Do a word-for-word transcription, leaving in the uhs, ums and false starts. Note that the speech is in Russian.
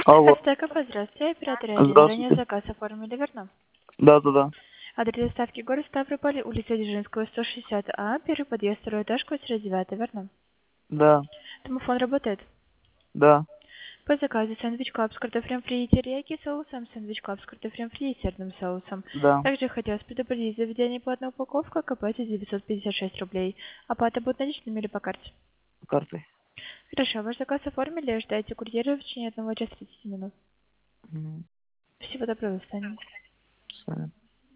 Алло. Астеков, здравствуйте. Оператор Алина. Ранее Здравствуйте. заказ оформили, верно? Да, да, да. Адрес доставки город Ставрополь, улица Дзержинского, сто шестьдесят А, первый подъезд, второй этаж, квартира девятая, верно? Да, Домофон работает. да. По заказу сэндвич клаб с картофелем фри и терияки соусом, сэндвич клаб с картофелем фри и сырным соусом. Да. Также хотелось предупредить, заведение платная упаковка, КП девятьсот пятьдесят шесть рублей. Оплата будет наличными или по карте? Картой. Хорошо, ваш заказ оформили, ждайте курьера в течение одного часа тридцати минут. Мгм. Всего доброго, встанем. С вами.